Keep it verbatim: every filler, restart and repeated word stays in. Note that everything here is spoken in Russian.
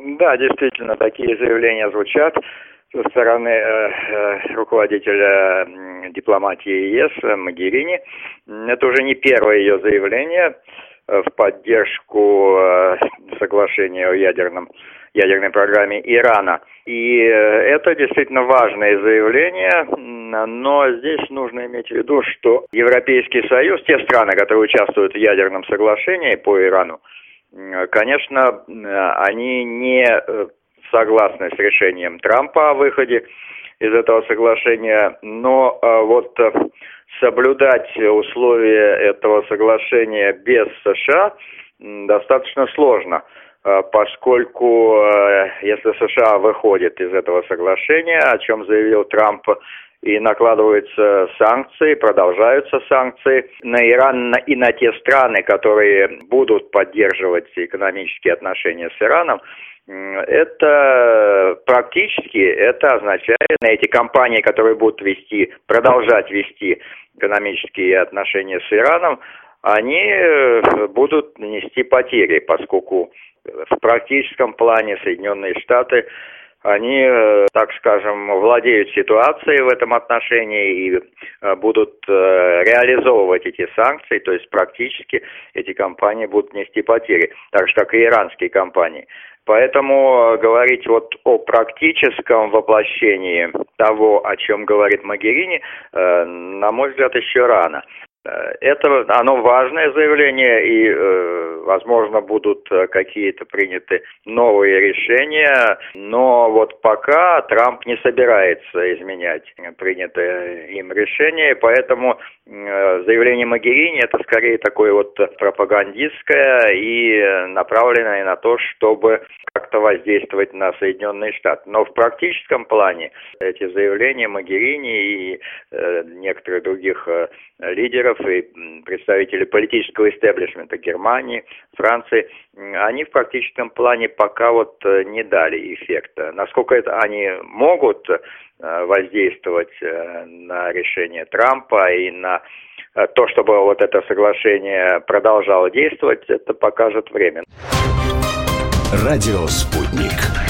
Да, действительно, такие заявления звучат со стороны э, э, руководителя э, дипломатии ЕС Могерини. Это уже не первое ее заявление э, в поддержку э, соглашения о ядерном, ядерной программе Ирана. И э, это действительно важное заявление, но здесь нужно иметь в виду, что Европейский Союз, те страны, которые участвуют в ядерном соглашении по Ирану, конечно, они не согласны с решением Трампа о выходе из этого соглашения, но вот соблюдать условия этого соглашения без США достаточно сложно, поскольку если США выходит из этого соглашения, о чем заявил Трамп, и накладываются санкции, продолжаются санкции на Иран и на те страны, которые будут поддерживать экономические отношения с Ираном, это практически это означает, на эти компании, которые будут вести, продолжать вести экономические отношения с Ираном, они будут нести потери, поскольку в практическом плане Соединенные Штаты они, так скажем, владеют ситуацией в этом отношении и будут реализовывать эти санкции, то есть практически эти компании будут нести потери, так же, как и иранские компании. Поэтому говорить вот о практическом воплощении того, о чем говорит Могерини, на мой взгляд, еще рано. Это, оно важное заявление, и, э, возможно, будут какие-то приняты новые решения, но вот пока Трамп не собирается изменять принятое им решение, поэтому э, заявление Могерини это скорее такое вот пропагандистское и направленное на то, чтобы как-то воздействовать на Соединенные Штаты. Но в практическом плане эти заявления Могерини и э, некоторых других э, лидеров и представители политического истеблишмента Германии, Франции, они в практическом плане пока вот не дали эффекта. Насколько это они могут воздействовать на решение Трампа и на то, чтобы вот это соглашение продолжало действовать, это покажет время. Радио «Спутник».